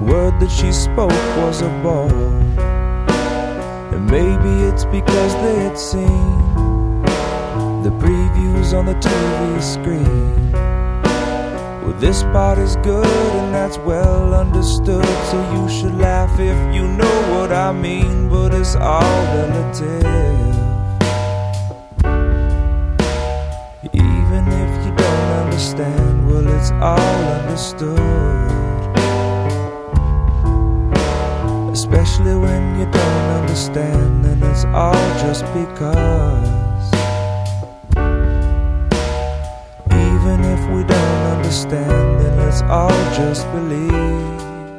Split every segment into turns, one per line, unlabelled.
word that she spoke was a ball. And maybe it's because they had seen the previews on the TV screen. Well, this part is good and that's well understood, so you should laugh if you know what I mean, but it's all relative. Even if you don't understand, well, it's all understood. Especially when you don't understand, then it's all just because. Even if we don't understand, then let's all just believe.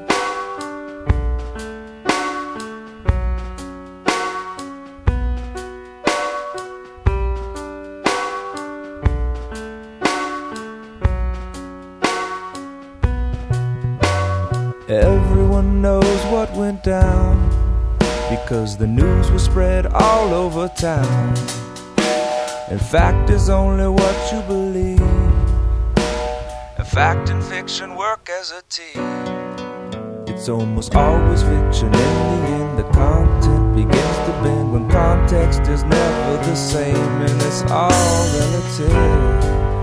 Everyone knows what went down because the news was spread all over town. And fact is only what you believe, and fact and fiction work as a team. It's almost always fiction. In the end, the content begins to bend when context is never the same, and it's all relative.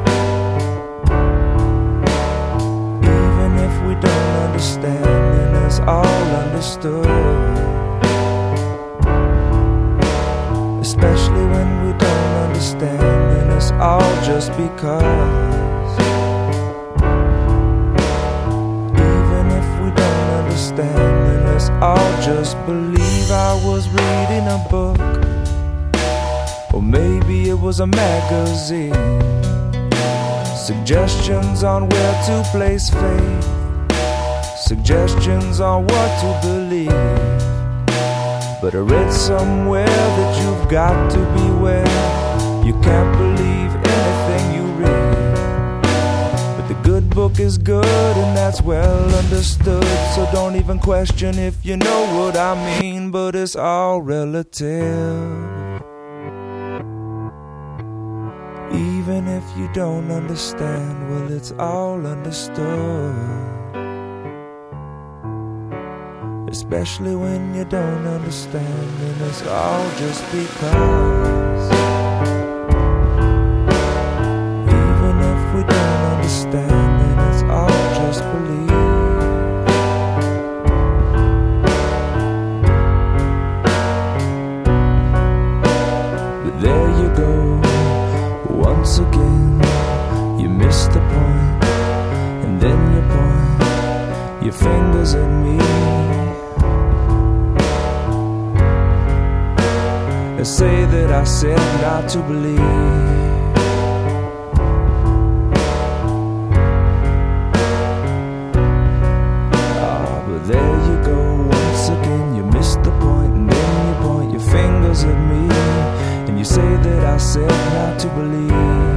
Even if we don't understand, then it's all understood. Especially when we don't understand, then it's all just because. Even if we don't understand, then it's all just believe. I was reading a book, or maybe it was a magazine, suggestions on where to place faith, suggestions on what to believe. But I read somewhere that you've got to beware. You can't believe anything you read. But the good book is good and that's well understood, so don't even question if you know what I mean, but it's all relative. Even if you don't understand, well, it's all understood. Especially when you don't understand, and it's all just because. Even if we don't understand, then it's all just believe. But there you go, once again, you missed the point, and then you point your fingers at me. Say that I said not to believe. But there you go, once again, you missed the point, and then you point your fingers at me, and you say that I said not to believe.